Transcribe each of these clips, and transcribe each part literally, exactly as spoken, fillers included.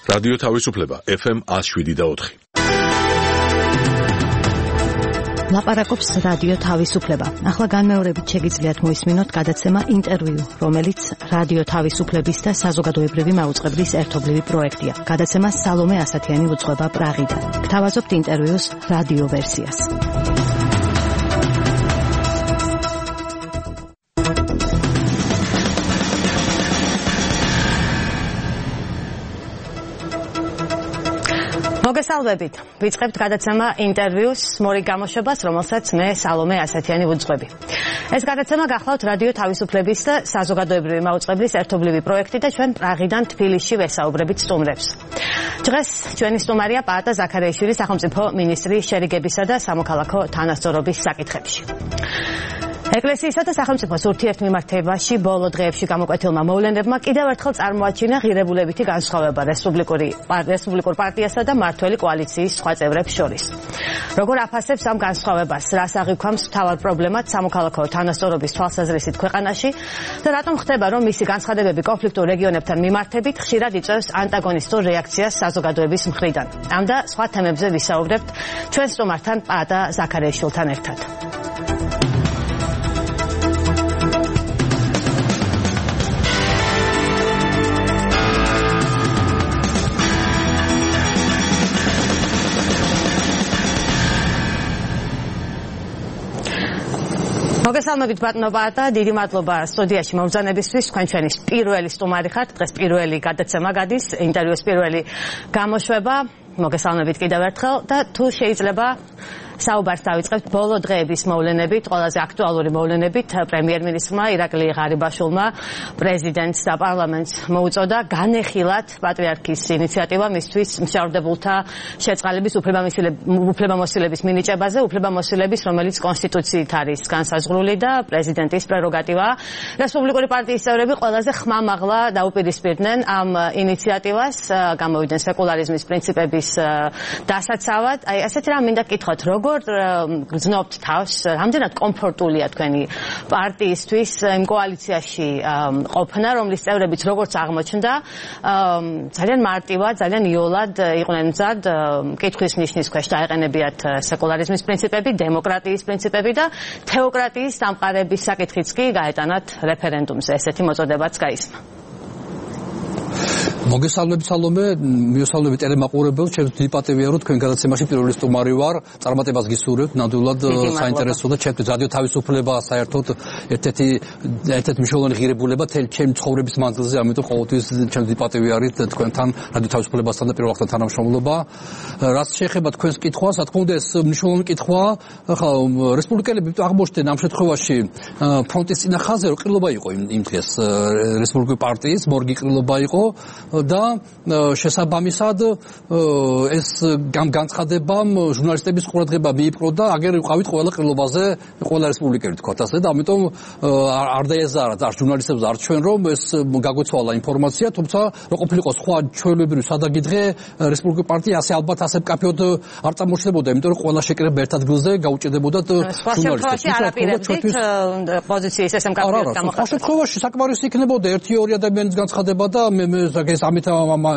რადიო თავისუფლება ეფ ემ one oh seven და four. ლაპარაკობს რადიო თავისუფლება. ახლა განმეორებით შეგიძლიათ მოისმინოთ გადაცემა ინტერვიუ, რომელიც რადიო თავისუფლების და საზოგადოებრივი მაუწყებლის ერთობლივი პროექტია. გადაცემა სალომე ასათიანი უძღვება პრაღიდან. გთავაზობთ ინტერვიუს რადიო ვერსიას. მოგესალმებით. ვიწყებთ გადაცემა ინტერვიუს მორიგ გამოშვებას, რომელსაც მე სალომე ასათიანი ვუძღვები. ეს გადაცემა გახლავთ რადიო თავისუფლების და საზოგადოებრივი მაუწყებლის ერთობლივი პროექტი და ჩვენ პრაღიდან თბილისში ვესაუბრებით სტუმრებს. დღეს ჩვენი სტუმარია პაატა ზაქარიაშვილი, სახელმწიფო მინისტრი შერიგებისა და სამოქალაქო თანასწორობის საკითხებში. ეკლესიისა და სახელმწიფოს ურთიერთმიმართებაში ბოლო დღეებში გამოკვეთილმა მოვლენებმა კიდევ ერთხელ წარმოაჩინა ღირებულებითი განსხვავება რესპუბლიკური რესპუბლიკურ პარტიასა და მმართველი კოალიციის სხვა წევრებს შორის. როგორ აფასებს ამ განსხვავებას, რას აღიქვამს მთავარ პრობლემად სამოქალაქო თანასწორობის თვალსაზრისით ქვეყანაში და რატომ ხდება, რომ მისი განცხადებები კონფლიქტურ რეგიონებთან მიმართებით ხშირად იწვევს ანტაგონისტურ რეაქციას საზოგადოების მხრიდან. ამ და სხვა თემებზე ვისაუბრებთ ჩვენ სტუმართან პაატა ზაქარიაშვილთან ერთად. მოგესალმებით ბატონო პაატა, დიდი მადლობა სტუდიაში მომბრძანებისთვის. თქვენ ჩვენი პირველი სტუმარი ხართ. დღეს პირველი გადაცემა გადის, ინტერვიუს პირველი გამოშვება. მოგესალმებით კიდევ ერთხელ და თუ შეიძლება საუბარს დავიწყებთ ბოლო დღეების მოვლენებით, ყველაზე აქტუალური მოვლენებით. პრემიერ-მინისტრმა ირაკლი ღარიბაშვილმა პრეზიდენტს და პარლამენტს მოუწოდა განეხილათ პატრიარქის ინიციატივა მისთვის მსჯავრდებულთა შეწყალების უფლებამოსილების მინიჭებაზე, უფლებამოსილების, რომელიც კონსტიტუციით არის განსაზღვრული და პრეზიდენტის პრეროგატივაა. რესპუბლიკური პარტიის წევრები ყველაზე ხმამაღლა დაუპირისპირდნენ ამ ინიციატივას, გამოვიდნენ სეკულარიზმის პრინციპების დასაცავად. აი, ასეთი რამ მინდა გკითხოთ, როგორ გრძნობთ თავს, რამდენად კომფორტულია თქვენი პარტიისთვის იმ კოალიციაში ყოფნა, რომლის წევრებიც როგორც აღმოჩნდა, ძალიან მარტივად, ძალიან იოლად იყვნენ მზად კითხვის ნიშნის ქვეშ დაეყენებიათ სეკულარიზმის პრინციპები, დემოკრატიის პრინციპები და თეოკრატიის დამყარების საკითხიც კი გაეტანათ რეფერენდუმზე. ესეთი მოწოდებაც გაისმა. მოგესალმებით სალომე, მიესალმებით ტელემაყურებელს, ჩემს დიდი პატივია რომ თქვენ გადაცემაში პირველი სტუმარი ვარ, წარმატებას გისურვებთ, ნამდვილად საინტერესო და ჩემთვის რადიო თავისუფლება საერთოდ ერთ-ერთი ერთ-ერთი მნიშვნელოვანი ღირებულება თელ ჩემ ცხოვრების მანძილზე, ამიტომ ყოველთვის ჩემს დიდი პატივი არის თქვენთან რადიო თავისუფლებასთან და პირველ რიგში თანამშრომლობა. რაც შეეხება თქვენს კითხვას, რა თქმა უნდა ეს მნიშვნელოვანი კითხვაა, ხა რესპუბლიკელები აღმოჩნდნენ ამ შემთხვევაში ფრონტის წინა ხაზზე, რომ ყრილობა იყო იმ დღეს რესპუბლიკური პარტიის, მორგი ყრილობა იყო და შესაბამისად ეს განცხადებამ ჟურნალისტების ყურადღება მიიპყრო და აგერ ვიყავით ყველა ყრილობაზე, ყველა რესპუბლიკელი თქვათ ასე და ამიტომ არ დაეზარათ არ ჟურნალისტებს არ ჩვენ რომ ეს გაგვეცვალა ინფორმაცია, თუმცა რო ყოფილიყო სხვა ჩვეულებრივი სადაგიდღე რესპუბლიკური პარტია ასე ალბათ ასე მკაფიოდ არ წარმოჩნდებოდა, იმიტომ რომ ყველა შეკრება ერთ ადგილზე გაუჭედებოდა ჟურნალისტებს. სხვა შემთხვევაში პოზიციის ესე მკაფიოდ გამოხატვა. სხვა შემთხვევაში საკმარისი იქნებოდა ერთი ორი ადამიანის განცხადება და მე ეს ამით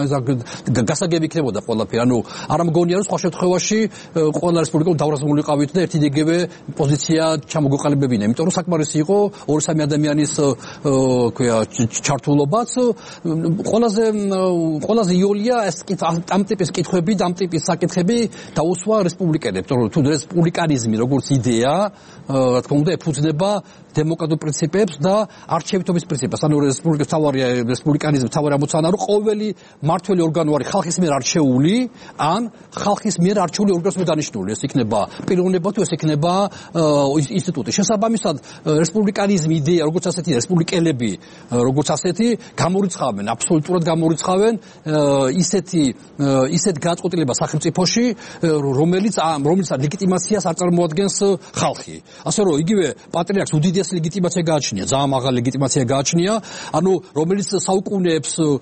გასაგები იქნებოდა ყველაფერი. ანუ არ მგონია რომ სხვა შემთხვევაში ყველა რესპუბლიკა დავრაზმული ყავით და ერთი დეგევე პოზიცია ჩამოგოყალიბებინა. იმიტომ რომ საკმარისი იყო ორი სამი ადამიანის ქვია ჩართულობაც. ყველაზე ყველაზე იოლია ეს ამ ტიპის კითხვები და ამ ტიპის საკითხები დაუსვა რესპუბლიკელებს. თუ რესპუბლიკანიზმი როგორც იდეა, რა თქმა უნდა, ეფუძნება დემოკრატიულ პრინციპებს და არჩევითობის პრინციპებს. ანუ რესპუბლიკის თავარი რესპუბლიკანიზმის თავარი ამოცანა რომ ყოველი მმართველი ორგანო არის ხალხის მიერ არჩეული, ან ხალხის მიერ არჩეული ორგანოს მიერ დანიშნული. ეს იქნება პიროვნება თუ ეს იქნება ინსტიტუტი. შესაბამისად, რესპუბლიკანიზმი იდეა, როგორც ასეთი რესპუბლიკელები, როგორც ასეთი გამორიცხავენ, აბსოლუტურად გამორიცხავენ ისეთი ისეთ გადაწყვეტილებას სახელმწიფოში, რომელიც რომელიც ლეგიტიმაციას არ წარმოადგენს ხალხი. ასე რომ იგივე პატრიარქს უდიდესი ლეგიტიმაცია გააჩნია, ძალიან მაღალი ლეგიტიმაცია გააჩნია, ანუ რომელიც საუკუნეებს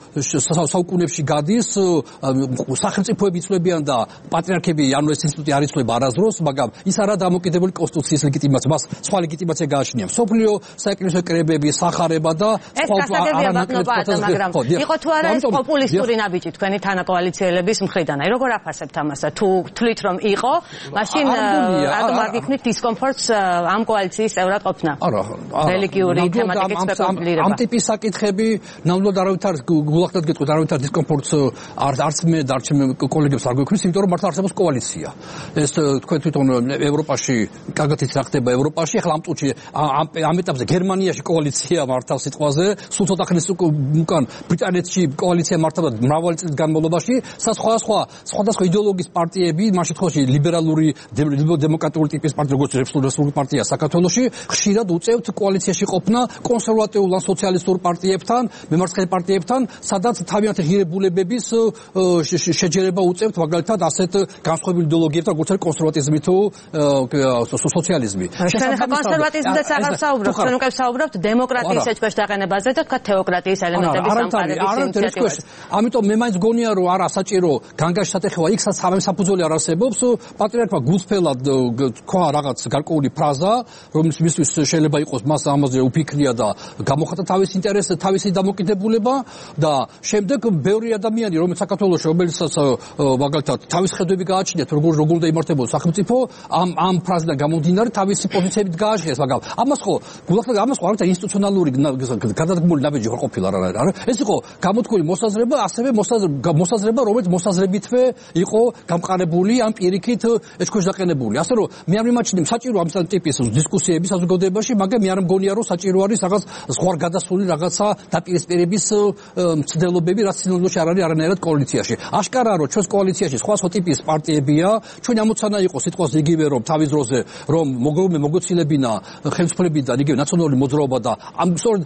საუკუნეებში გადის სახელმწიფოები იცვლებიან და პატრიარქები ანუ ეს ინსტიტუტი არ იცვლება არასდროს, მაგრამ ის არა დამოკიდებული კონსტიტუციის ლეგიტიმაცია, მას სხვა ლეგიტიმაცია გააჩნია. მსოფლიო საეკლესიო კრებები, სახარება და სხვა არანაკლებ მაგრამ იყო თუ არა ეს პოპულისტური ნაბიჯი თქვენი თანაკოალიციელების მხრიდან. აი როგორ აფასებთ ამას? თუ თვლით რომ იყო, მაშინ რატომ არ გიქნით დისკომფორტს ამ კოალიციის წევრად ყოფნა? არა, რელიგიური თემატიკის სპეკულირება. ამ ტიპის საკითხები ნამდვილად არავით არ გულახდათ გეტყვით, არავით არ დისკომფორტს არც მე და არც მე კოლეგებს არ გვექნის, იმიტომ რომ მართლა არსებობს კოალიცია. ეს თქვენ თვითონ ევროპაში კარგად იცით რა ხდება ევროპაში, ახლა ამ წუთში ამ ეტაპზე გერმანიაში კოალიცია მართავს სიტყვაზე, სულ ცოტა ხნის უკან ბრიტანეთში კოალიცია მართავდა მრავალი წლის განმავლობაში, სხვადასხვა სხვადასხვა იდეოლოგიის პარტიები, ამ შემთხვევაში ლიბერალური დემოკრატიული ტიპის პარტია, როგორც რესპუბლიკური პარტია საქართველოში, ხშირად უწევთ კოალიციაში ყოფნა კონსერვატიულ ან სოციალისტურ პარტიებთან, მემარცხენე პარტიებთან, სადაც თავიანთი ღირებულებების შეჯერება უწევთ, მაგალითად, ასეთ განსხვავებული იდეოლოგიებთან, როგორც არის კონსერვატიზმი თუ სოციალიზმი. ჩვენ ახლა კონსერვატიზმზეც აღარ ვსაუბრობთ, ჩვენ უკვე ვსაუბრობთ დემოკრატიის ეჭქვეშ დაყენებაზე და თქვა თეოკრატიის ელემენტების სამყარების ინიციატივაზე. ამიტომ მე მაინც გონია რომ არა საჭირო განგაში შეთეხება იქ სადაც საფუძველი არ არსებობს, პატრიარქმა გულწრფელად თქვა რაღაც გარკვეული ფრაზა, რომელიც მისთვის შეიძლება იყოს მას ამაზე უფიქრია და გამოხატა თავის ინტერესზე, თავისი დამოკიდებულება და შემდეგ ბევრი ადამიანი, რომელიც საქართველოში, რომელიცაც მაგალითად თავის ხედვები გააჩნიათ, როგორ როგორ უნდა იმართებოდეს სახელმწიფო, ამ ამ ფრაზიდან გამომდინარე თავისი პოზიციებით გააჟღერეს, მაგრამ ამას ხო გულახდეთ ამას ხო არ არის ინსტიტუციონალური გადადგმული ნაბიჯი ხო ყოფილა რა არა ეს იყო გამოთქმული მოსაზრება, ასევე მოსაზრება, რომელიც მოსაზრებითვე იყო გამყარებული ამ პირიქით ეჭქვეშ დაყენებული. ასე რომ მე არ მიმაჩნია საჭირო ამ ტიპის დისკუსიების საზოგადოებაში, მაგრამ მე არ მგონია რომ საჭირო არის რაღაც ზღვარგადასული რაღაცა დაპირისპირების მცდელობები, რაც სინამდვილეში არ არის არანაირად კოალიციაში. აშკარაა რომ ჩვენს კოალიციაში სხვა სხვა ტიპის პარტიებია, ჩვენ ამოცანა იყო სიტყვაზე იგივე რომ თავის დროზე რომ მოგოცილებინა ხელისუფლებიდან იგივე ნაციონალური მოძრაობა და ამ სწორედ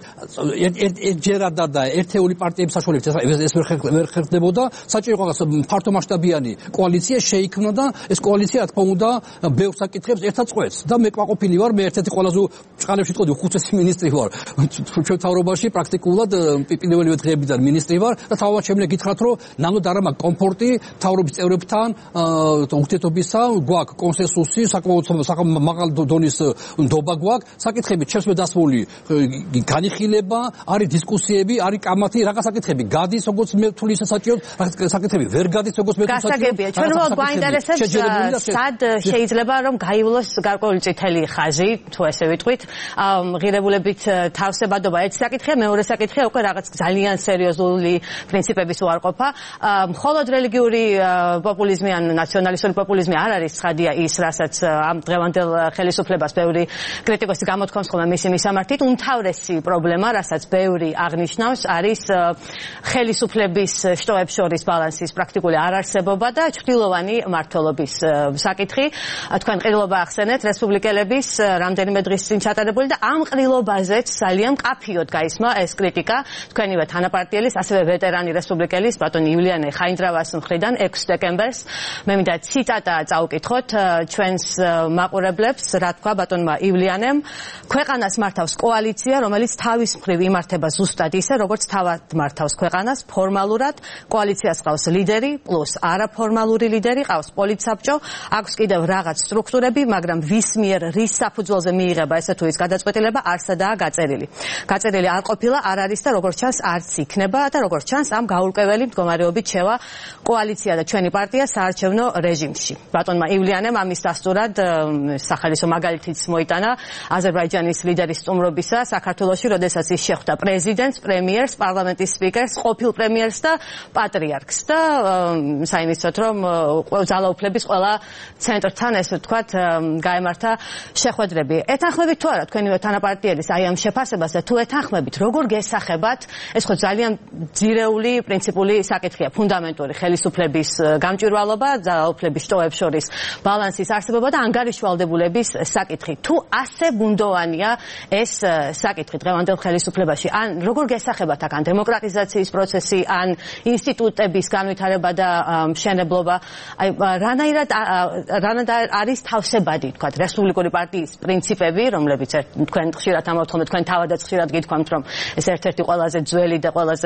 ერთჯერადა და ერთეული პარტიების საშუალებით ეს ვერ ხერხდებოდა, საჭირო იყო რაღაც ფართომასშტაბიანი კოალიცია შეიქმნა და ეს კოალიცია რა თქმა უნდა ბევრ საკითხებს ერთად წყვეტს და მე ყვაყოფილი ვარ, მე ერთ-ერთი ყველაზე ჭყალებში ვიტყოდი უხუცესი მინისტრი ვარ ჩვენ თავრობაში პრაქტიკულად პირველივე დღეებიდან მინისტრი ვარ და თავად შემიძლია გითხრათ რომ ნამდვილად არ მაქვს კომფორტი თავრობის წევრებთან ურთიერთობისა, გვაქვს კონსენსუსი, საკმაოდ მაღალ დონის ნდობა გვაქვს, საკითხები ჩემს მე დასმული განიხილება, არის დისკუსიები, არის კამათი, რაღაც საკითხები გადის, როგორც მე თვლი საჭიროდ, რაღაც საკითხები ვერ გადის, როგორც მე თვლი საჭიროდ. გასაგებია, ჩვენ უბრალოდ გვაინტერესებს სად შეიძლება რომ გაივლოს გარკვეული წითელი ხაზი, თუ ესე ვიტყვით, ღირებულებით თავსებადობა ერთ საკითხია, მეორე საკითხია უკვე რაღაც ძალიან სერიოზული პრინციპების უარყოფა. მხოლოდ რელიგიური პოპულიზმი ან ნაციონალისტური პოპულიზმი არ არის ცხადია ის, რასაც ამ დღევანდელ ხელისუფლებას ბევრი კრიტიკოსი გამოთქვამს ხოლმე მისი მისამართით. უმთავრესი პრობლემა, რასაც ბევრი აღნიშნავს, არის ხელისუფლების შტოებს შორის ბალანსის პრაქტიკული არარსებობა და ჩრდილოვანი მმართველობის საკითხი. თქვენ ყრილობა ახსენეთ რესპუბლიკელების რამდენიმე დღის წინ ჩატარებული და ამ ყრილობაზეც ძალიან მკაფიოდ გაისმა ეს კრიტიკა თქვენივე თანაპარტიელის, ასევე ვეტერანი რესპუბლიკელის ბატონ ივლიანე ხაინდრავას მხრიდან ექვსი დეკემბერს. მე მინდა ციტატა წაუკითხოთ ჩვენს მაყურებლებს, რა თქვა ბატონმა ივლიანემ. ქვეყანას მართავს კოალიცია, რომელიც თავის მხრივ იმართება ზუსტად ისე, როგორც თავად მართავს ქვეყანას, ფორმალურად. კოალიციას ყავს ლიდერი, პლუს არაფორმალური ლიდერი, ყავს პოლიტსაბჭო, აქვს კიდევ რაღაც სტრუქტურები, მაგრამ ვის მიერ რის საფუძველზე მიიღება ესე თუ ის გადაწყვეტილება არსადაა გაწერილი. გაწერილი არ ყოფილა, არ არის და როგორც ჩანს არც იქნება და როგორც ჩანს ამ გაურკვეველი მდგომარეობით შევა კოალიცია და ჩვენი პარტია საარჩევნო რეჟიმში. ბატონმა ივლიანემ ამის დასტურად სახალისო მაგალითიც მოიტანა აზერბაიჯანის ლიდერის სტუმრობისა საქართველოში, როდესაც ის შეხვდა პრეზიდენტს, პრემიერს, პარლამენტის სპიკერს, ყოფილ პრემიერს და პატრიარქს და საინისწოდ რომ ძალაუფლების ყველა ცენტრთან ესე ვთქვათ გაემართა შეხვედრები. ეთანხმებით თუ არა თქვენივე თანაპარტიელის აი ამ შეფასებას და თუ ეთანხმებით, როგორ გესახებათ, ეს ხო ძალიან ძირეული პრინციპული საკითხია, ფუნდამენტური ხელისუფლების გამჭვირვალობა, ძალაუფლების შტოებს შორის ბალანსის არსებობა და ანგარიშვალდებულების საკითხი. თუ ასე ბუნდოვანია ეს საკითხი დღევანდელ ხელისუფლებაში, ან როგორ გესახებათ აქ ან დემოკრატიზაციის პროცესი, ან ინსტიტუტების განვითარება და მშენებლობა, აი რანაირად რანაირად არის თავსებადი, თქვათ, რესპუბლიკური პარტიის პრინციპები, რომლებიც თქვენ ხშირად ამოვთხოვთ, თქვენ თავადაც ხშირად გითქვამთ, რომ ეს ერთ-ერთი ყველაზე ძველი და ყველაზე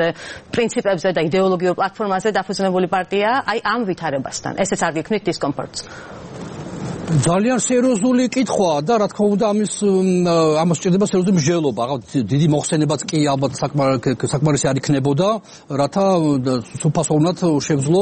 პრინციპებზე და იდეოლოგიურ პლატფორმაზე დაფუძნებული პარტია, აი ამ ვითარებასთან. ესეც არ გიქმნით დისკომფორტს. ძალიან სერიოზული კითხვაა და რა თქმა უნდა ამის ამას სჭირდება სერიოზული მსჯელობა. დიდი მოხსენებაც კი ალბათ საკმარისი არ იქნებოდა, რათა სუფასოვნად შევძლო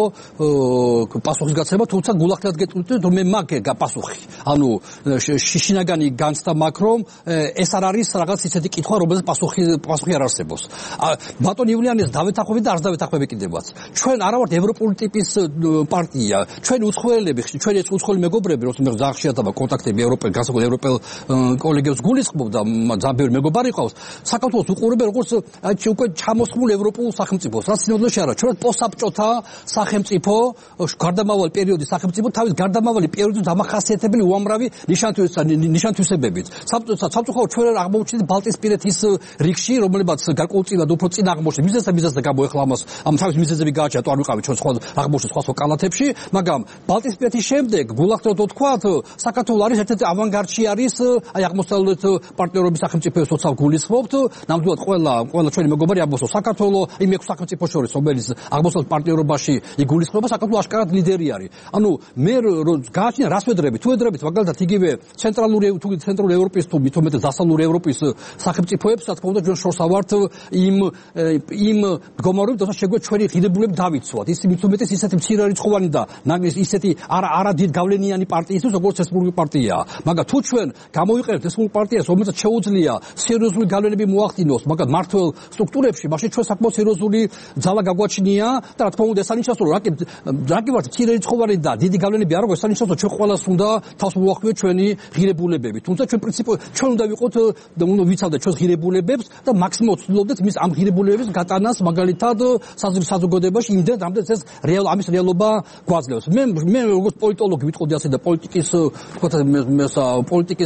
პასუხის გაცემა, თუმცა გულახდილად გეტყვით, რომ მე მაგ გაპასუხი. ანუ შინაგანი განცდა მაქვს, რომ ეს არ არის რაღაც ისეთი კითხვა, რომელზეც პასუხი პასუხი არ არსებობს. ბატონ ივლიანეს დავეთანხმებით და არ დავეთანხმები კიდევაც. ჩვენ არ ვართ ევროპული ტიპის პარტია. ჩვენი უცხოელები, ჩვენი უცხოელი მეგობრები, რომ ზახშიათობა კონტაქტები ევროპელ განსაკუთრებით ევროპელ კოლეგებს გულისხმობ და ძალიან ბევრი მეგობარი ყავს. საქართველოს უყურებენ როგორც უკვე ჩამოსხმულ ევროპულ სახელმწიფოს. რაც სინამდვილეში არა, ჩვენ პოსტსაბჭოთა სახელმწიფო, გარდამავალი პერიოდის სახელმწიფო, თავის გარდამავალი პერიოდის დამახასიათებელი უამრავი ნიშან-თვისებებით. სამწუხაროდ ჩვენ აღმოჩნდით ბალტიისპირეთის რიგში, რომელებაც გარკვეულწილად უფრო წინ აღმოჩნდა. მიზეზს და მიზეზს გამო ეხლა ამას ამ თავის მიზეზები გააჩნია, თუ არ ვიყავით ჩვენ სხვა აღმოჩნდა სხვა სხვა კალათებში, მაგრამ ბალტიისპირეთის შემდეგ გულახდილად ვთქვათ, საქართველო არის ერთ-ერთი ავანგარდში არის, აი აღმოსავლეთ პარტნიორობის სახელმწიფოებს თორსავ გულისხმობთ, ნამდვილად ყველა ყველა ჩვენი მეგობარი აღმოსავლეთ საქართველო იმ ექვს სახელმწიფოს შორის, რომელიც აღმოსავლეთ პარტნიორობაში იგულისხმება, საქართველო აშკარად ლიდერი არის. ანუ მე გააჩნია რას ვედრებით, თუ ვედრებით მაგალითად იგივე ცენტრალური თუ ცენტრალური ევროპის თუ მithumetes დასავლური ევროპის სახელმწიფოებს, რა თქმა უნდა ჩვენ შორს ავართ იმ იმ მდგომარეობით, თორსა შეგვიძლია ჩვენი ღირებულები დავიცვათ. ის mithumetes ისეთი მცირერიცხოვანი და ისეთი არა არა დიდ გავლენიანი პარტიის როგორც რესპუბლიკური პარტია. მაგრამ თუ ჩვენ გამოვიყენებთ რესპუბლიკურ პარტიას, რომელსაც შეუძლია სერიოზული გავლენები მოახდინოს, მაგრამ მართლ სტრუქტურებში, მაშინ ჩვენ საკმაოდ სერიოზული ძალა გაგვაჩნია და რა თქმა უნდა ეს ანიშნავს, რომ რაკი რაკი ვართ მცირერიცხოვანი და დიდი გავლენები არ აქვს, ანიშნავს, რომ ჩვენ ყველას უნდა თავს მოახდინოთ ჩვენი ღირებულებები. თუმცა ჩვენ პრინციპი ჩვენ უნდა ვიყოთ და უნდა ვიცავდეთ ჩვენს ღირებულებებს და მაქსიმალურად ვცდილობდეთ მის ამ ღირებულებების გატანას მაგალითად საზოგადოებაში იმდენ რამდენიც ეს რეალ ამის რეალობა გვაძლევს. მე მე როგორც პოლიტოლოგი ვიტყოდი ასე და პოლიტიკის ვთქვათ პოლიტიკის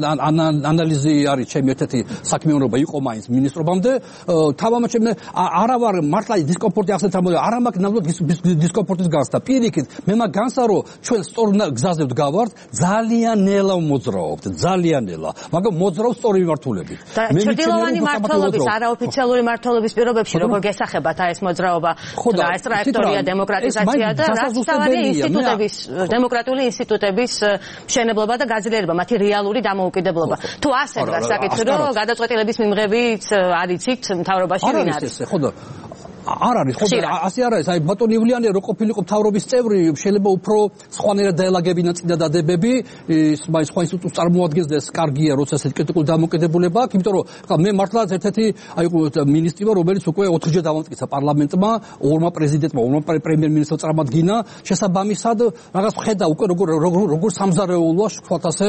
ანალიზი არის ჩემი ერთ-ერთი საქმიანობა იყო მაინც მინისტრობამდე. თავამაც მე არა ვარ მართლა დისკომფორტი ახსენეთ რა მოდი არა მაქვს ნამდვილად დისკომფორტის განცდა. პირიქით მე მაგ განსა რომ ჩვენ სწორ გზაზე ვდგავართ, ძალიან ნელა მოძრაობთ, ძალიან ნელა. მაგრამ მოძრაობს სწორი მიმართულებით. მე ჩრდილოვანი მმართველობის არაოფიციალური მმართველობის პირობებში როგორ გესახებათ ეს მოძრაობა და ეს ტრაექტორია დემოკრატიზაცია და რასთავარი ინსტიტუტების დემოკრატიული ინსტიტუტების მშენებლობა და გაძლიერება, მათი რეალური დამოუკიდებლობა. თუ ასე დგას საკითხი, რომ გადაწყვეტილების მიმღებიც არ იცით მთავრობაში ვინ არის? ხო და არ არის, ხო და ასე არ არის. აი ბატონ ივლიანი რო ყოფილიყო მთავრობის წევრი, შეიძლება უფრო სხვანაირად დაელაგებინა წინა დადებები, ის მაინც სხვა ინსტიტუტს წარმოადგენს და ეს კარგია, როცა ესეთ კრიტიკული დამოკიდებულება აქვს, იმიტომ რომ ხა მე მართლაც ერთ-ერთი აი მინისტრი ვარ, რომელიც უკვე ოთხჯერ დავამტკიცა პარლამენტმა, ორმა პრეზიდენტმა, ორმა პრემიერ-მინისტრმა წარმატგინა, შესაბამისად რაღაც ხედა უკვე როგორ როგორ სამზარეულოა, თქვათ ასე,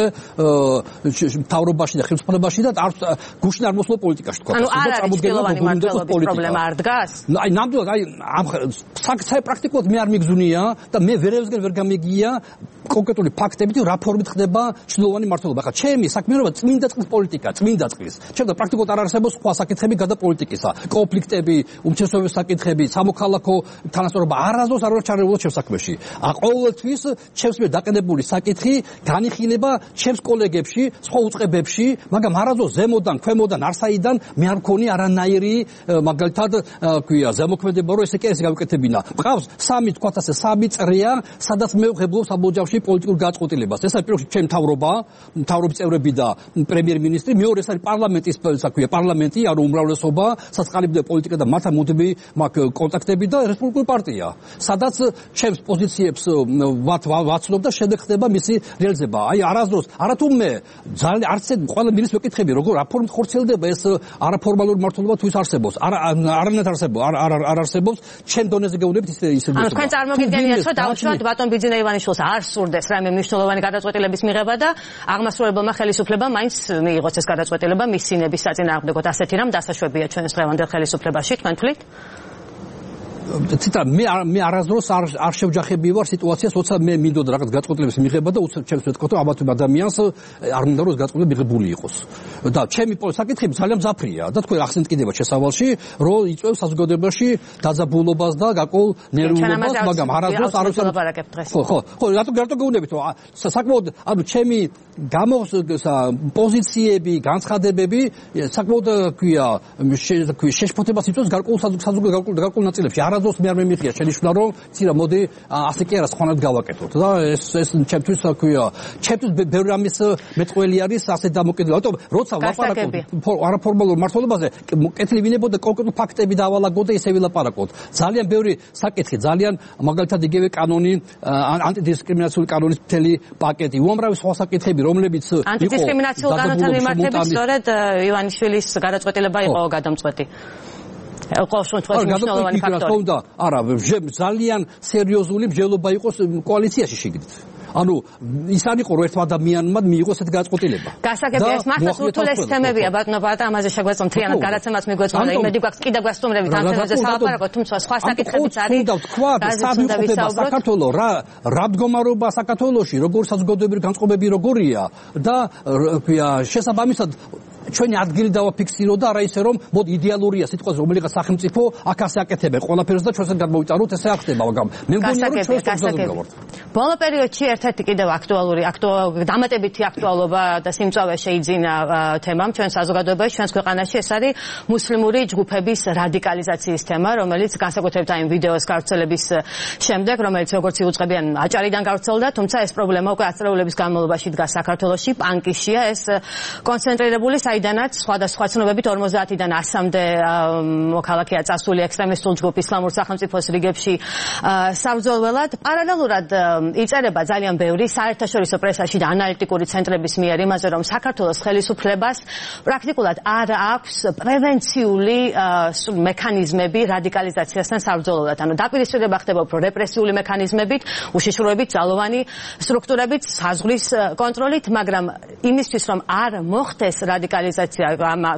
მთავრობაში და ხელისუფლებაში და გუშინ არ მოსულა პოლიტიკაში, თქვათ ასე. ანუ არ არის ჩრდილოვანი მმართველობის პრობლემა არ დგას? აი ნამდვილად აი ამ საქმე პრაქტიკულად მე არ მიგზუნია და მე ვერევსგან ვერ გამიგია კონკრეტული ფაქტებით რა ფორმით ხდება ჩრდილოვანი მმართველობა. ახლა ჩემი საქმიანობა წმინდა წყლის პოლიტიკა, წმინდა წყლის. ჩემთან პრაქტიკულად არ არსებობს სხვა საკითხები გადა პოლიტიკისა, კონფლიქტები, უმცირესობების საკითხები, სამოქალაქო თანასწორობა არასდროს არ არის ჩარეულობა ჩემს საქმეში. ა ყოველთვის ჩემს მიერ დაყენებული საკითხი განიხილება ჩემს კოლეგებში, სხვა უწყებებში, მაგრამ არასდროს ზემოდან, ქვემოდან, არსაიდან მე არ მქონი არანაირი მაგალითად ქვია ზემოქმედება, რომ ესე კი ესე გავიკეთებინა. მყავს სამი თქვათ ასე სამი წრეა, სადაც მე ვღებულობ საბოჯავში პოლიტიკურ გაწყვეტილებას. ეს არის პირველში ჩემი მთავრობა, მთავრობის წევრები და პრემიერ-მინისტრი, მეორე ეს არის პარლამენტის საქმეა, პარლამენტი, ანუ უმრავლესობა, საწყალიბდა პოლიტიკა და მათთან მუდმივი მაგ კონტაქტები და რესპუბლიკური პარტია, სადაც ჩემს პოზიციებს ვაცნობ და შემდეგ ხდება მისი რეალიზება. აი არასდროს, არათუ მე ძალიან არც ყველა მინისტრს ვეკითხები, როგორ რა ფორმით ხორციელდება ეს არაფორმალური მმართველობა თუ ის არსებობს. არა არანაირად არსებობს, არ არ არ არსებობს, ჩვენ დონეზე გეუბნებით ისე ისე. ანუ თქვენ წარმოგიდგენიათ, რომ დავუშვათ ბატონ ბიძინა ივანიშვილს არ სურდეს რამე მნიშვნელოვანი გადაწყვეტილების მიღება და აღმასრულებელმა ხელისუფლებამ მაინც მიიღოს ეს გადაწყვეტილება მის სინების საწინააღმდეგოდ. ასეთი რამ დასაშვებია ჩვენს დღევანდელ ხელისუფლებაში, თქვენ თვლით? ციტა მე მე არასდროს არ არ შევჯახები ვარ სიტუაციას, როცა მე მინდოდა რაღაც გაწყვეტილების მიღება და უცებ ჩემს ვეთქო, რომ ამათ ადამიანს არ მინდა რომ გაწყვეტილება მიღებული იყოს. და ჩემი საკითხები ძალიან მძაფრია და თქვენ ახსენეთ კიდევ შესავალში, რომ იწვევს საზოგადოებაში დაძაბულობას და გაკოლ ნერვულობას, მაგრამ არასდროს არ ვლაპარაკებ დღეს. ხო, ხო, ხო, რატო რატო გეუბნებით, რომ საკმაოდ ანუ ჩემი გამოს პოზიციები, განცხადებები საკმაოდ ქვია, შეშფოთებას იწვევს გარკვეულ საზოგადოებრივ გარკვეულ ნაწილებში. არასდროს მე არ მემიხია შენიშვნა, რომ ცირა მოდი ასე კი არა სხვანაირად გავაკეთოთ და ეს ეს ჩემთვის ქვია, ჩემთვის ბევრი რამის მეტყველი არის ასე დამოკიდებული. რატომ როცა ვლაპარაკობ არაფორმალურ მართლობაზე, კეთილი ვინებოდა კონკრეტულ ფაქტები დავალაგო და ისე ვილაპარაკოთ. ძალიან ბევრი საკითხი, ძალიან მაგალითად იგივე კანონი, ანტიდისკრიმინაციული კანონის მთელი პაკეტი, უამრავი სხვა საკითხები, რომლებიც იყო ანტიდისკრიმინაციული კანონთან მიმართებით სწორედ ივანიშვილის გადაწყვეტილება იყო გადამწყვეტი. ყოველ შემთხვევაში მნიშვნელოვანი ფაქტორი. არა, ძალიან სერიოზული მსჯელობა იყოს კოალიციაში შეგდით. ანუ ის არ იყო რომ ერთმა ადამიანმა მიიღოს ეს გადაწყვეტილება. გასაგებია ეს მართლაც უთულეს თემებია ბატონო ბატა, ამაზე შეგვეძლო მთლიანად გადაცემაც მიგვეძლო და იმედი გვაქვს კიდევ გასტუმრებით ამ თემაზე სალაპარაკოთ, თუმცა სხვა საკითხებიც არის. და თქვა საქართველოს რა რა მდგომარეობა საქართველოში, როგორ საზოგადოებრივი განწყობები როგორია და ქვია შესაბამისად ჩვენი ადგილი დავაფიქსირო და არა ისე რომ მოდი იდეალურია სიტყვაზე რომელიღაც სახელმწიფო აქ ასე აკეთებენ ყველაფერს და ჩვენს გადმოვიტანოთ ესე ახდება, მაგრამ მე მგონია რომ ჩვენს პროგრამაზე გავართ. ბოლო პერიოდში ერთ-ერთი კიდევ აქტუალური დამატებითი აქტუალობა და სიმწავე შეიძინა თემამ ჩვენ საზოგადოებაში, ჩვენს ქვეყანაში, ეს არის მუსლიმური ჯგუფების რადიკალიზაციის თემა, რომელიც განსაკუთრებით აი ვიდეოს გავრცელების შემდეგ, რომელიც როგორც იუწყებიან აჭარიდან გავრცელდა, თუმცა ეს პრობლემა უკვე ათწლეულების განმავლობაში დგას საქართველოში, პანკიშია ეს კონცენტრირებული, საიდანაც სხვადასხვა ცნობებით ორმოცდაათიდან ასამდე მოქალაქეა წასული ექსტრემისტულ ჯგუფ ისლამურ სახელმწიფოს რიგებში საბრძოლველად. პარალელურად იწერება ძალიან ბევრი საერთაშორისო პრესაში და ანალიტიკური ცენტრების მიერ იმაზე, რომ საქართველოს ხელისუფლებას პრაქტიკულად არ აქვს პრევენციული მექანიზმები რადიკალიზაციასთან საბრძოლველად. ანუ დაპირისპირება ხდება უფრო რეპრესიული მექანიზმებით, უშიშროებით, ძალოვანი სტრუქტურებით, საზღვრის კონტროლით, მაგრამ იმისთვის, რომ არ მოხდეს რადიკალიზაცია,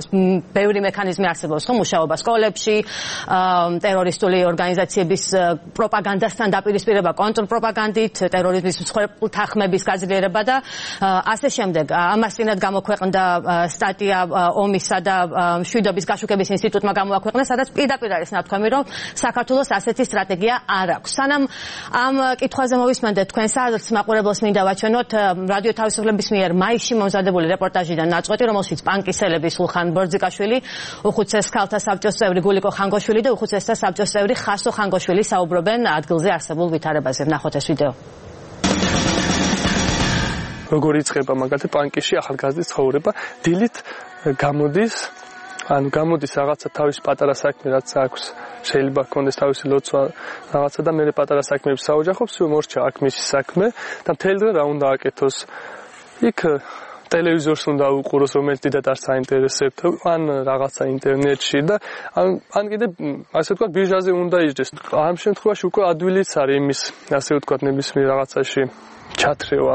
ბევრი მექანიზმი არსებობს, ხო, მუშაობა სკოლებში, ტერორისტული ორგანიზაციების პროპაგანდასთან დაპირისპირება კონტრპროპაგანდით, ტერორიზმის მსხვერპლ თანხმების გაძლიერება და ასე შემდეგ. ამას წინათ გამოქვეყნდა სტატია ომისა და მშვიდობის გაშუქების ინსტიტუტმა გამოაქვეყნა, სადაც პირდაპირ არის ნათქვამი, რომ საქართველოს ასეთი სტრატეგია არ აქვს. სანამ ამ კითხვაზე მოვისმენდეთ თქვენს აზრს, მაყურებელს მინდა ვაჩვენოთ რადიო თავისუფლების მიერ მაისში მომზადებული რეპორტაჟიდან ნაწყვეტი, რომელშიც პანკისელები სულხან ბორძიკაშვილი, უხუცეს ქალთა საბჭოს წევრი გულიკო ხანგოშვილი და უხუცესთა საბჭოს წევრი ხასო ხანგოშვილი საუბრობენ ადგილზე არსებულ ვითარებაზე. ნახოთ ეს ვიდეო. როგორ იწყება მაგალითად პანკიში ახალგაზრდის ცხოვრება, დილით გამოდის, ანუ გამოდის რაღაცა თავის პატარა საქმე, რაც აქვს, შეიძლება ჰქონდეს თავისი ლოცვა რაღაცა და მე პატარა საქმეებს საოჯახობს, მორჩა აქ მისი საქმე და მთელი დღე რა უნდა აკეთოს. იქ ტელევიზორს უნდა უყუროს, რომელიც დიდად არ საინტერესებთ, ან რაღაცა ინტერნეტში და ან კიდე ასე ვთქვათ ბირჟაზე უნდა იჯდეს. ამ შემთხვევაში უკვე ადვილიც არის იმის, ასე ვთქვათ, ნებისმიერ რაღაცაში ჩათრევა.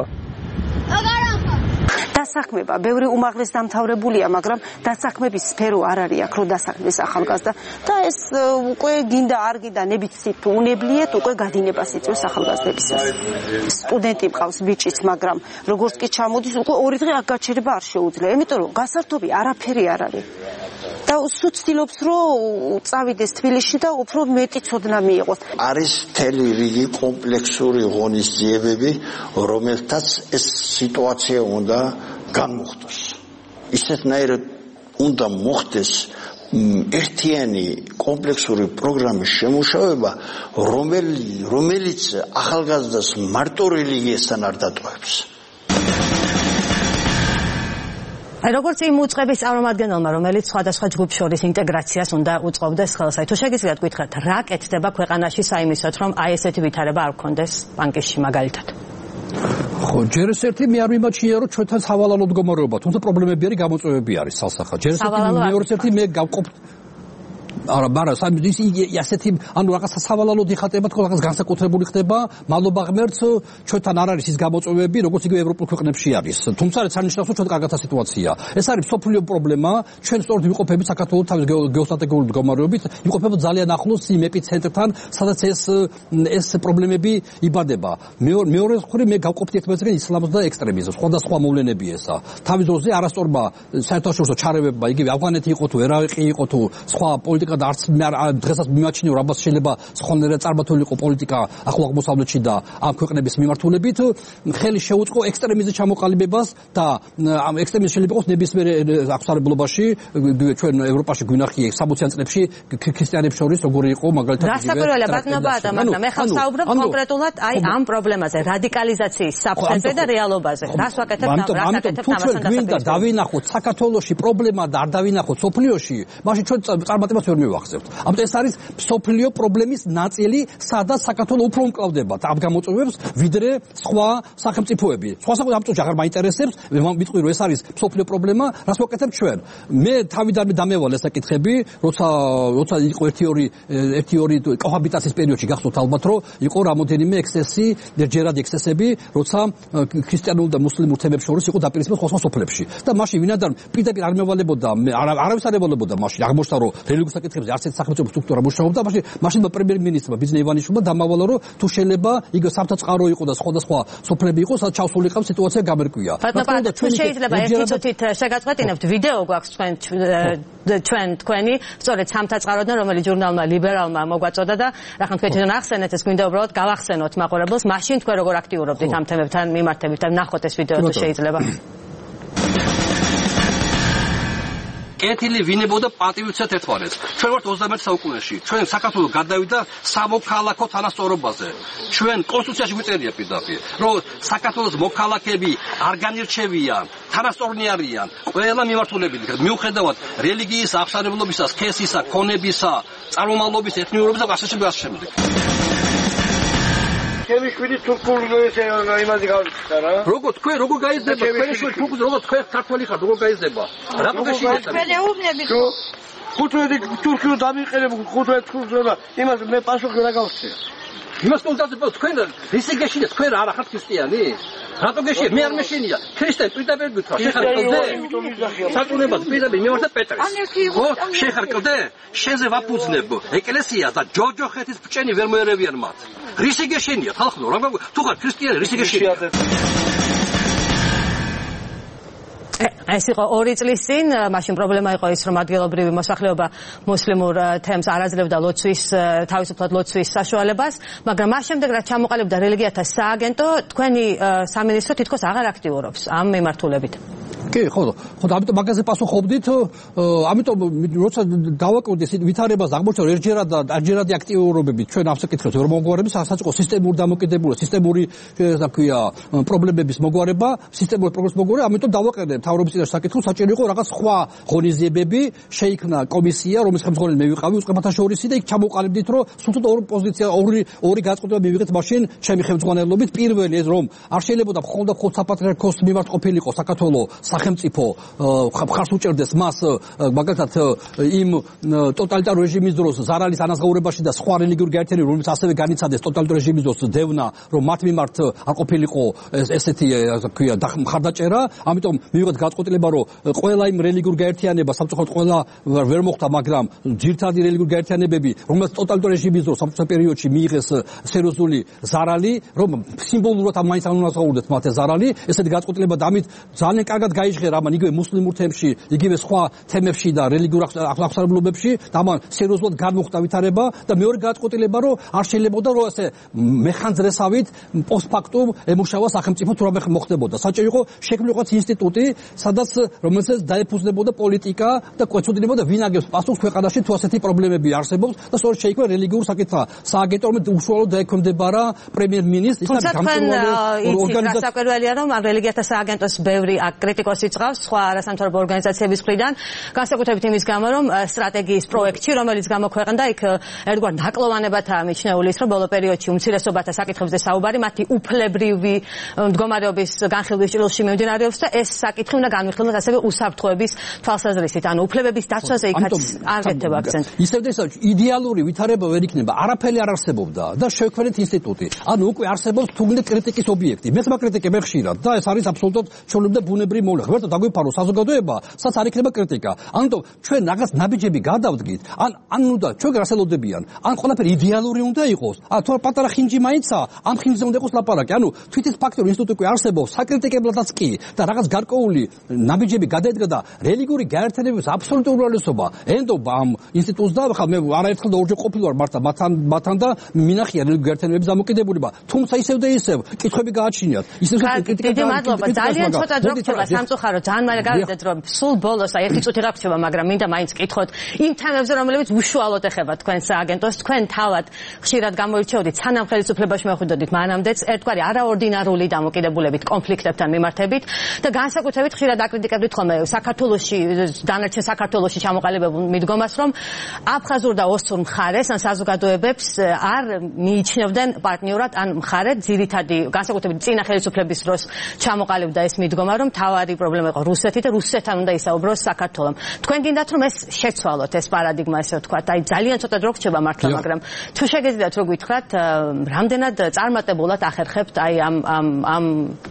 დასაქმება ბევრი უმაღლეს დამთავრებულია, მაგრამ დასაქმების სფერო არ არის აქ, რომ დასაქმდეს ახალგაზრდა და ეს უკვე გინდა არ გინდა ნებიცით უნებლიეთ, უკვე გადინებას იწვევს ახალგაზრდებისას. სტუდენტი მყავს ბიჭიც, მაგრამ როგორც კი ჩამოდის, უკვე ორი დღე აქ გაჩერება არ შეუძლია, იმიტომ რომ გასართობი არაფერი არ არის. და სულ ცდილობს, რომ წავიდეს თბილისში და უფრო მეტი ცოდნა მიიღოს. არის მთელი რიგი კომპლექსური ღონისძიებები, რომელთაც ეს სიტუაცია უნდა განმოხტოს. ისეთნაირად უნდა მოხდეს ერთიანი კომპლექსური პროგრამის შემუშავება, რომელიც ახალგაზრდას მარტო რელიგიასთან არ დატოვებს. როგორც იმ უწყების წარმომადგენელმა, რომელიც სხვადასხვა ჯგუფ შორის ინტეგრაციას უნდა უწყობდეს ხელს, თუ შეგიძლიათ გითხრათ, რა კეთდება ქვეყანაში საიმისოდ, რომ აი ესეთი ვითარება არ გქონდეს პანკისში მაგალითად? ხო, ჯერ ეს ერთი მე არ მიმაჩნია, რომ ჩვენთან სავალალო მდგომარეობა, თუმცა პრობლემები არის, გამოწვევები არის სასახად. ჯერ ეს ერთი მეორე ერთი მე გავყოფ არა, მაგრამ ის ასეთი ანუ რაღაც სავალალოდ იხატება თქო რაღაც განსაკუთრებული ხდება მადლობა ღმერთს ჩვენთან არ არის ის გამოწვევები როგორც იგივე ევროპულ ქვეყნებში არის თუმცა სანიშნავსო ჩვენ კარგათა სიტუაცია ეს არის სოფლიო პრობლემა ჩვენ სწორედ ვიყოფებით საქართველოს თავის გეოსტრატეგიული მდგომარეობით ვიყოფებით ძალიან ახლოს იმ ეპიცენტრთან სადაც ეს ეს პრობლემები იბადება მეორე მხრივ მე გავყოფდი ერთმანეთსგან ისლამს და ექსტრემიზმს სხვადასხვა მოვლენები ესა თავის დროზე არასწორმა საერთაშორისო ჩარევებმა იგივე ავღანეთი იყო თუ ერაყი იყო თუ სხვა პოლიტიკა და არც დღესაც მიმაჩნია რომ აბას შეიძლება სხვანაირად წარმართული იყო პოლიტიკა ახლო აღმოსავლეთში და ამ ქვეყნების მიმართულებით ხელი შეუწყო ექსტრემიზმის ჩამოყალიბებას და ამ ექსტრემიზმის შეიძლება იყოს ნებისმიერ აღმოსავლეთობაში ჩვენ ევროპაში გვინახია სამოციან წლებში ქრისტიანებს შორის როგორი იყო მაგალითად რა საკურველია ბატონობაა მაგრამ მე ხალხს საუბრობ კონკრეტულად აი ამ პრობლემაზე რადიკალიზაციის საფრთხეზე და რეალობაზე რას ვაკეთებ და რა საკეთებ ამასთან გვინდა დავინახოთ საქართველოში პრობლემა და არ დავინახოთ სოფლიოში მაშინ ჩვენ წარმატებას ვერ მივახსენებთ ამიტომ ეს არის სოფლიო პრობლემის ნაწილი სადაც საქართველოს უფრო უმკლავდება ამ გამოწვევებს ვიდრე სხვა სახელმწიფოები სხვა სახელმწიფოები აღარ მაინტერესებს ვიტყვი რომ ეს არის სოფლიო პრობლემა რას ვაკეთებ ჩვენ მე თავიდანვე დამევალ ეს საკითხები როცა როცა იყო ერთი ორი ერთი ორი კოჰაბიტაციის პერიოდში გახსოვთ ალბათ რომ იყო რამოდენიმე ექსცესი ჯერადი ექსცესები როცა ქრისტიანულ და მუსლიმურ თემებს შორის იყო დაპირისპირება სხვა სხვა სოფლებში და მაშინ ვინადარ პირდაპირ არ მევალებოდა არავის არ ევალებოდა მაშინ აღმოჩნდა რომ რელიგიურ საკითხებზე არც ერთ სახელმწიფო სტრუქტურა მუშაობდა მაშინ მაშინ პრემიერ-მინისტრმა ბიზნე ივანიშვილმა დამავალა რომ თუ შეიძლება იგ სამთაწყარო იყო და სხვადასხვა სოფლები იყო სადაც ჩავსულიყავ სიტუაცია გამერკვია ბატონო თუ შეიძლება ერთი წუთით შეგაწყვეტინებთ ვიდეო გვაქვს თქვენ ჩვენ თქვენი სწორედ სამთაწყაროდან რომელიც ჟურნალმა ლიბერალმა მოგვაწოდა და რახან თქვენ თვითონ ახსენეთ ეს გვინდა უბრალოდ გავახსენოთ მაყურებელს მაშინ თქვენ როგორ აქტიურობდით ამ თემებთან მიმართებით და ნახოთ ეს ვიდეო თუ შეიძლება კეთილი ვინებოდა პატივიცეთ ერთმანეთს. ჩვენ ვართ ოცდამეერთე საუკუნეში. ჩვენ საქართველოს გადავიდა სამოქალაქო თანასწორობაზე. ჩვენ კონსტიტუციაში გვიწერია პირდაპირ, რომ საქართველოს მოქალაქეები არ განირჩევიან, თანასწორნი არიან, ყველა მიმართულებით, მიუხედავად რელიგიის, აღსარებლობისა, სქესისა, ქონებისა, წარმომავლობის, ეთნიურობის და ასე შემდეგ, ასე შემდეგ. ჩემი შვილი თურქულ იმაზე გავიქცა რა. როგორ თქვენ როგორ გაიზრდება? თქვენი შვილი თურქულ როგორ თქვენ ქართველი ხართ, როგორ გაიზრდება? რატო გეშინეთ? მეუბნები ხუთვეტი თურქულ დამიყენებ ხუთვეტი თურქულ იმას მე პასუხი რა გავხსნე. იმას კონტაქტებს თქვენ ისე გეშინეთ თქვენ არა ხართ ქრისტიანი? რატო გეშინეთ? მე არ მეშინია. ქრისტე პირდაპირ გითხრა, შეხარ კლდე. საწუნებას პირდაპირ მივარდა პეტრეს. ხო, შეხარ კლდე. შენზე ვაფუძნებ ეკლესია და ჯოჯოხეთის ბჭენი ვერ მოერევიან მათ. რისი გეშინია ხალხო? რა თუ ხარ ქრისტიანი რისი გეშინია? ეს იყო ორი წლის წინ, მაშინ პრობლემა იყო ის, რომ ადგილობრივი მოსახლეობა მუსლიმურ თემს არ აძლევდა ლოცვის, თავისუფლად ლოცვის საშუალებას, მაგრამ მას შემდეგ რაც ჩამოყალიბდა რელიგიათა სააგენტო, თქვენი სამინისტრო თითქოს აღარ აქტიურობს ამ მიმართულებით. კი, ხო, ხო, ამიტომ მაგაზე პასუხობდით, ამიტომ როცა დავაკვირდი ვითარებას აღმოჩნდა ერთჯერად და არჯერადი აქტიურობები ჩვენ ამ საკითხებზე ვერ მოგვარების, საერთოდ იყო სისტემური დამოკიდებულება, სისტემური რა ქვია, პრობლემების მოგვარება, სისტემური პრობლემების მოგვარება, ამიტომ დავაყენე მთავრობის წინაშე საკითხს, საჭირო იყო რაღაც სხვა ღონისძიებები, შეიქმნა კომისია, რომლის ხელმძღვანელი მე ვიყავი, უწყებათა შორისი და იქ ჩამოყალიბდით, რომ სულთოდ ორი პოზიცია, ორი ორი გაწყვეტილება მივიღეთ მაშინ ჩემი ხელმძღვანელობით. პირველი ეს რომ არ შეიძლება მხოლოდ და მხოლოდ საპატრიარქოს მიმართ ყოფილიყო საქართველოს სახელმწიფო ხარს უჭერდეს მას მაგალითად იმ ტოტალიტარ რეჟიმის დროს ზარალის ანაზღაურებაში და სხვა რელიგიური გაერთიანებები რომელიც ასევე განიცადეს ტოტალიტარ რეჟიმის დროს დევნა რომ მათ მიმართ არ ყოფილიყო ესეთი ასე ქვია მხარდაჭერა ამიტომ მივიღეთ გაწყვეტილება რომ ყველა იმ რელიგიურ გაერთიანება სამწუხაროდ ყველა ვერ მოხდა მაგრამ ძირთადი რელიგიური გაერთიანებები რომელიც ტოტალიტარ რეჟიმის დროს სამწუხაროდ პერიოდში მიიღეს სერიოზული ზარალი რომ სიმბოლურად ამ მაინც ანაზღაურდეთ მათ ზარალი ესეთი გაწყვეტილება და ამით ძალიან კარგად გაიჟღერა ამან იგივე მუსლიმურ თემში, იგივე სხვა თემებში და რელიგიურ აღსარებლობებში და ამან სერიოზულად განმოხდა ვითარება და მეორე გაწყვეტილება რომ არ შეიძლებოდა რომ ასე მეხანძრესავით პოსტფაქტუმ ემუშავა სახელმწიფო თუ რამე მოხდებოდა. საჭირო იყო შექმნილიყო რაღაც ინსტიტუტი, სადაც რომელსაც დაეფუძნებოდა პოლიტიკა და კვეცოდინებოდა ვინ აგებს პასუხს ქვეყანაში თუ ასეთი პრობლემები არსებობს და სწორედ შეიქმნა რელიგიურ საკითხა სააგენტო, რომელიც უშუალოდ დაექვემდებარა პრემიერ-მინისტრს. ის არის გამჭვირვალე ორგანიზაცია. საკურველია რომ ამ რელიგიათა სააგენტოს ბევრი კრიტიკოსი დროს იწყავს სხვა არასამთავრობო ორგანიზაციების მხრიდან, განსაკუთრებით იმის გამო, რომ სტრატეგიის პროექტი, რომელიც გამოქვეყნდა, იქ ერთგვარ ნაკლოვანებათაა მიჩნეული ის, რომ ბოლო პერიოდში უმცირესობათა საკითხებზე საუბარი, მათი უფლებრივი მდგომარეობის განხილვის ჭრილში მიმდინარეობს და ეს საკითხი უნდა განვიხილოთ ასევე უსაფრთხოების თვალსაზრისით, ანუ უფლებების დაცვაზე იქაც არ გეთება აქცენტი. ისევ და ისევ იდეალური ვითარება ვერ იქნება, არაფერი არ არსებობდა და შევქმნით ინსტიტუტი. ანუ უკვე არსებობს თუნდაც კრიტიკის ობიექტი. მეც მაკრიტიკებ ხშირად და ეს არის აბსოლუტურად ჩვეულებრივი და ბუნებრივი მოვლენა. ღმერთო დაგვიფარო საზოგადოება, სადაც არ იქნება კრიტიკა. ანუ ჩვენ რაღაც ნაბიჯები გადავდგით, ან ან უნდა ჩვენ გასელოდებიან, ან ყველაფერი იდეალური უნდა იყოს. ა თუ პატარა ხინჯი მაინცა, ამ ხინჯზე უნდა იყოს ლაპარაკი. ანუ თვითის ფაქტორი ინსტიტუტი უკვე არსებობს, საკრიტიკებლადაც კი და რაღაც გარკვეული ნაბიჯები გადაედგა და რელიგიური გაერთიანების აბსოლუტური უმრავლესობა ენდობა ამ ინსტიტუტს და ხა მე არაერთხელ და ორჯერ ყოფილი ვარ მართლა მათთან მათთან და მინახია რელიგიური გაერთიანების დამოკიდებულება. თუმცა ისევ და ისევ კითხვები გააჩნიათ. ისევ კრიტიკა დიდი მადლობა. ძალიან ცოტა დრო რჩება სამწუხარო. ძალიან მალე გავიდეთ რომ სულ ბოლოს აი ერთი წუთი რა რჩება, მაგრამ მინდა მაინც კითხოთ იმ თემებზე, რომლებიც უშუალოდ ეხება თქვენ სააგენტოს. თქვენ თავად ხშირად გამოირჩეოდით სანამ ხელისუფლებაში მოვხვდოდით მანამდეც ერთგვარი არაორდინარული დამოკიდებულებით კონფლიქტებთან მიმართებით და განსაკუთრებით ხშირად აკრიტიკებდით ხოლმე საქართველოში დანარჩენ საქართველოში ჩამოყალიბებულ მიდგომას, რომ აფხაზურ და ოსურ მხარეს ან საზოგადოებებს არ მიიჩნევდნენ პარტნიორად ან მხარედ. ძირითადი განსაკუთრებით წინა ხელისუფლების დროს ჩამოყალიბდა ეს მიდგომა, რომ თავარი პრობლემა იყო რუსეთი და რუსეთთან უნდა ისაუბროს საქართველომ. თქვენ გინდათ რომ ეს შეცვალოთ, ეს პარადიგმა, ესე ვთქვათ. აი ძალიან ცოტა დრო რჩება მართლა, მაგრამ თუ შეგეძლიათ რომ გითხრათ, რამდენად წარმატებულად ახერხებთ აი ამ ამ ამ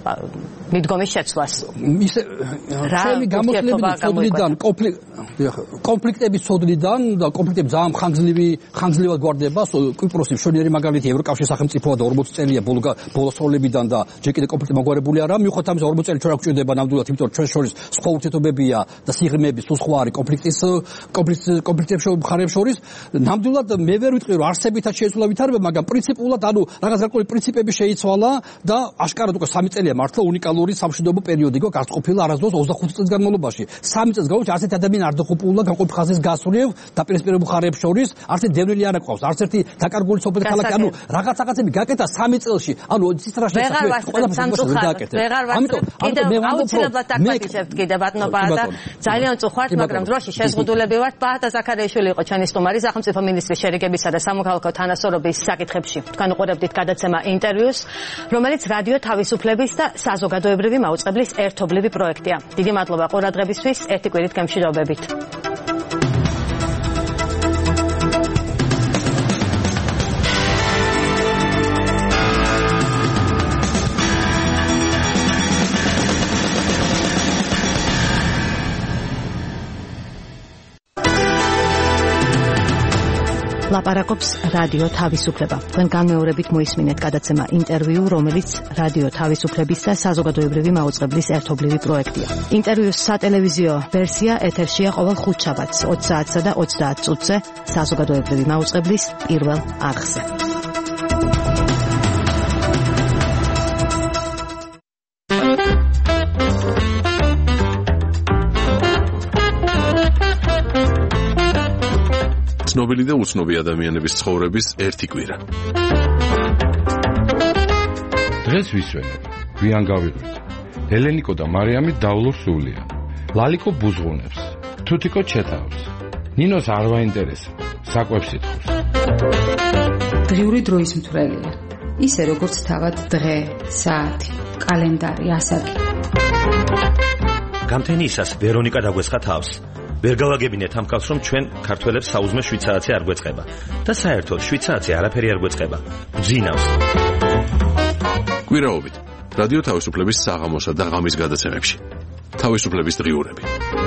მიდგომის შეცვლას. ისე ჩვენი გამოსვლების სოდნიდან კონფლიქტების სოდნიდან და კონფლიქტები ძალიან ხანგრძლივი ხანგრძლივად გვარდება. კვიპროსი მშვენიერი მაგალითი ევროკავშირის სახელმწიფოა და ორმოცი წელია ბოლოს როლებიდან და ჯერ კიდევ კონფლიქტი მოგვარებული არა. მიუხედავად ამისა ორმოცი წელი ჩვენ არ გვჭირდება ნამდვილად, იმიტომ რომ ჩვენ შორის სხვა ურთიერთობებია და სიღრმეები სულ სხვა არის კონფლიქტის კონფლიქტების მხარეებს შორის. ნამდვილად მე ვერ ვიტყვი რომ არსებითაც შეიცვალა ვითარება, მაგრამ პრინციპულად ანუ რაღაც გარკვეული პრინციპები შეიცვალა და აშკარად უკვე სამი წელია მართლა უნიკალური სამშვიდობო პერიოდი იყო გასწყოფილი არასდროს ოცდახუთი წლის განმავლობაში. სამი წელს განმავლობაში არც ერთი ადამიანი არ დახუპულა განყოფილ ხაზის გასვლევ დაპირისპირებულ მხარეებს შორის, არც ერთი დევნილი არ აკვავს, არც ერთი დაკარგული სოფელი ქალაქი. ანუ რაღაც რაღაცები გაკეთა სამი წელში. ანუ ცისტრაში ყველაფერს გააკეთეთ. ამიტომ მე აუცილებლად დაგმაგიჩებთ კიდე ბატონო ბაატა. ძალიან წუხართ, მაგრამ დროში შეზღუდულები ვართ. ბაატა ზაქარიაშვილი იყო ჩვენი სტუმარი სახელმწიფო მინისტრის შერიგებისა და სამოქალაქო თანასწორობის საკითხებში. თქვენ უყურებდით გადაცემა ინტერვიუს, რომელიც რადიო თავისუფლების და საზოგადოებრივი მაუწყებლის ერთობლივი პროექტია. დიდი მადლობა ყურადღებისთვის. ერთი კვირით გემშვიდობებით. ლაპარაკობს რადიო თავისუფლება. თქვენ განმეორებით მოისმინეთ გადაცემა ინტერვიუ, რომელიც რადიო თავისუფლების და საზოგადოებრივი მაუწყებლის ერთობლივი პროექტია. ინტერვიუს სატელევიზიო ვერსია ეთერშია ყოველ ხუთშაბათს ოცი საათსა და ოცდაათ წუთზე საზოგადოებრივი მაუწყებლის პირველ არხზე. ცნობილი და უცნობი ადამიანების ცხოვრების ერთი კვირა. დღეს ვისვენებ, გვიან გავიღვით. ელენიკო და მარიამი დავლურ სულია. ლალიკო ბუზღუნებს, თუთიკო ჩეთავს. ნინოს არ ვაინტერესა, საკვებს ითხოვს. დღიური დროის მთვრელია. ისე როგორც თავად დღე, საათი, კალენდარი, ასაკი. გამთენიისას ვერონიკა დაგვესხა თავს. ვერ გავაგებინეთ ამ კაცს, რომ ჩვენ ქართველებს საუზმე შვიდ საათი არ გვეწყება და საერთოდ შვიდ საათი არაფერი არ გვეწყება. გძინავს. კვირაობით რადიო თავისუფლების საღამოსა და ღამის გადაცემებში. თავისუფლების დღიურები.